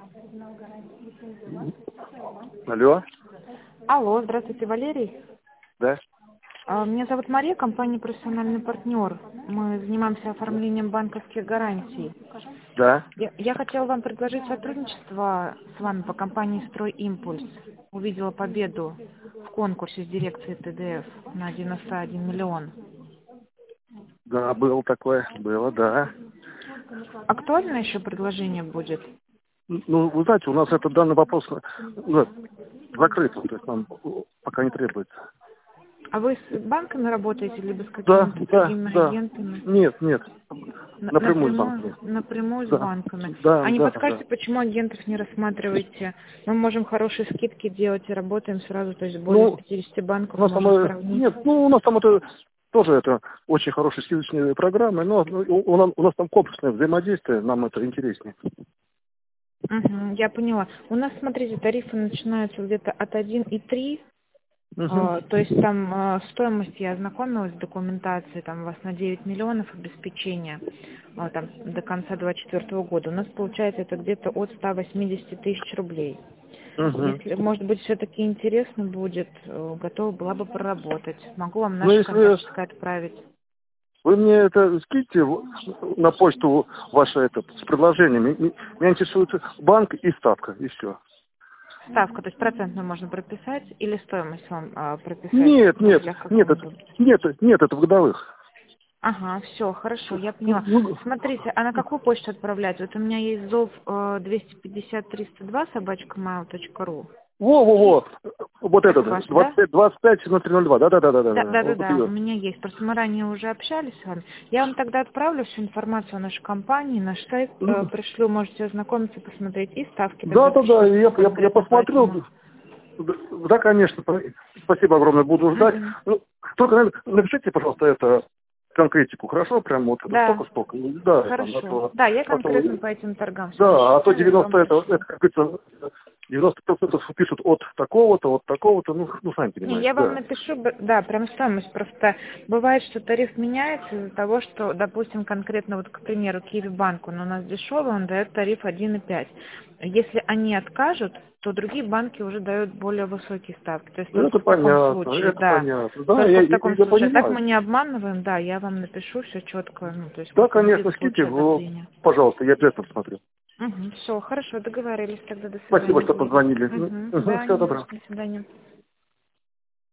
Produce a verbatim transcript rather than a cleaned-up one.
Алло. Алло, здравствуйте, Валерий. Да. А, Меня зовут Мария, компания «Профессиональный партнер». Мы занимаемся оформлением банковских гарантий. Да. Я, я хотела вам предложить сотрудничество с вами по компании «Стройимпульс». Увидела победу в конкурсе с дирекцией Т Д Ф на девяносто один миллион. Да, было такое. Было, да. Актуально еще предложение будет? Ну, вы знаете, у нас этот данный вопрос ну, закрыт. То есть нам пока не требуется. А вы с банками работаете, либо с Да, какими-то да, другими да. агентами? Нет, нет. На- Напрямую с Напрямую, банками. напрямую с Да. банками. Да, А не да, да. подскажете, почему агентов не рассматриваете? Мы можем хорошие скидки делать и работаем сразу, то есть более Ну, пятидесяти у банков нас там, можно э, сравнить. нет, ну, у нас там это тоже это очень хорошие скидочные программы, но ну, у, у нас, у нас там комплексное взаимодействие, нам это интереснее. Мгм, я поняла. У нас, смотрите, тарифы начинаются где-то от один и три. Угу. А, То есть там а, стоимость, я ознакомилась с документацией, там у вас на девять миллионов обеспечения а, там, до конца двадцать четвёртого года. У нас получается это где-то от ста восьмидесяти тысяч рублей. Угу. Если, может быть, все-таки интересно будет, э, готова была бы проработать. Могу вам Ну, наши если коммерческое отправить. вы мне это скиньте в- на почту ваше это с предложениями. М- Меня интересует банк и ставка, и все. Ставку, то есть процентную можно прописать или стоимость вам а, прописать Нет, в нет, рублях, как нет, вам это, удобно? нет, нет, это в годовых. Ага, все, хорошо, я Ну, поняла. ну, Смотрите, а на какую почту отправлять? Вот у меня есть зов э, двести пятьдесят триста два собачка mail точка ру. Во-во-во, вот Это этот, ваш, да? двадцать пять двадцать пять ноль три ноль два, Да, да-да-да-да-да, да, да, вот да, у ее. меня есть. Просто мы ранее уже общались с вами. Я вам тогда отправлю всю информацию о нашей компании, наш сайт э, пришлю, можете ознакомиться, посмотреть и ставки тогда Да-да-да, пришлю я, я, я конкретно по этому. посмотрел, да, да, конечно, спасибо огромное, буду ждать. Мгм. Ну, только напишите, пожалуйста, это конкретику, хорошо, прям вот это Да, столько-столько, да, там, а хорошо. то, Да, я а то конкретно по этим торгам все да, а то рассчитаю и вам девяносто это, пришлю. это как говорится, девяносто процентов пишут от такого-то, от такого-то, ну, ну, сами Не, понимаете, я вам да. напишу, б- да, прям стоимость. Просто бывает, что тариф меняется из-за того, что, допустим, конкретно, вот, к примеру, Киевбанк, он у нас дешевый, он дает тариф один и пять. Если они откажут, то другие банки уже дают более высокие ставки. То есть Ну, только это в таком понятно, случае, это да. понятно. Да, я, Только в я, таком я случае. А так понимаю. мы не обманываем, да, я вам напишу все четко, ну, то есть Да, как он будет конечно, в скиньте случае его, одобрения. пожалуйста, я обязательно посмотрю. Угу, все, хорошо, договорились тогда, до Спасибо, свидания, что Валерий. позвонили. Угу, Угу, да, всего не за доброго. что, до свидания.